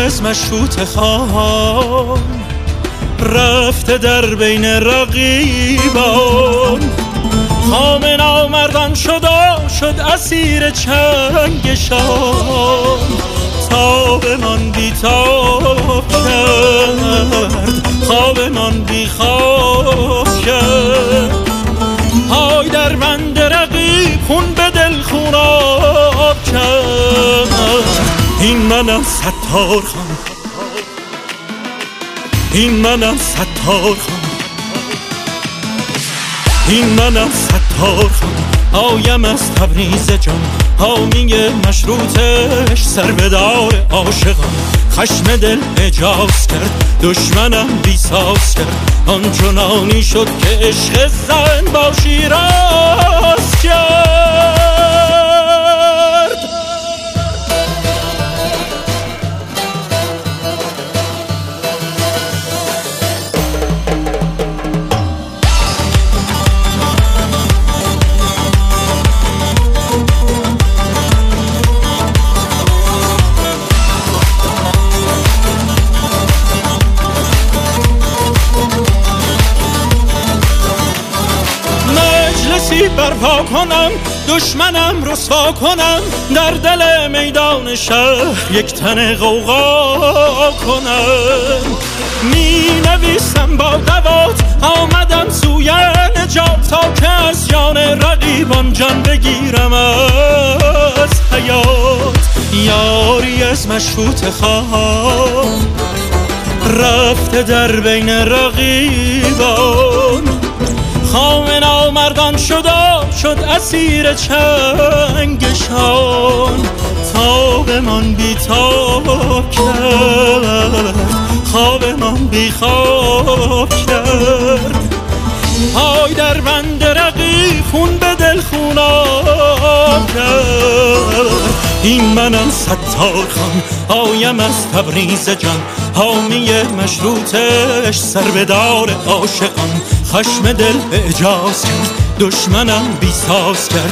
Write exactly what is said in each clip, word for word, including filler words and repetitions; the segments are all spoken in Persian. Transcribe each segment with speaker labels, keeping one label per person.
Speaker 1: از مشروط خان رفته در بین رقیبان. خام نامردان شد شد اسیر چنگشان. تاب من بی تاب کرد، خواب من بی خواب کرد. پای در بند رقیب خون به دل خوناب کرد. این منم ستار خان، این منم ستار خان، این منم ستار خان. آیم از تبریز جان، حامی مشروطش، سربدار عاشقان. خشم دل اجاز کرد، دشمنم بیساز کرد. آنچنانی شد که عشق زن با شیراز کرد. برپا کنم، دشمنم رسوا کنم، در دل میدان شهر یک تن غوغا کنم. می نویسم با دوات، آمدم سوی نجات، تا که از جان رقیبان جان بگیرم از حیات. یاری از مشروط خان رفته در بین رقیبان. خام نامردان شد شد اسیر چنگشان. تاب من بی تاب کرد، خواب من بی خواب کرد. پای در بند رقیب خون به دل خوناب کرد. این منم ستار خان، آیم از تبریز جان، حامی مشروطش، سربدار عاشقان. خشم دل اعجاز کرد، دشمنم بیساز کرد.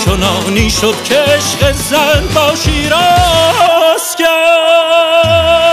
Speaker 1: آنچنانی شد که عشق زن با شیراز کرد.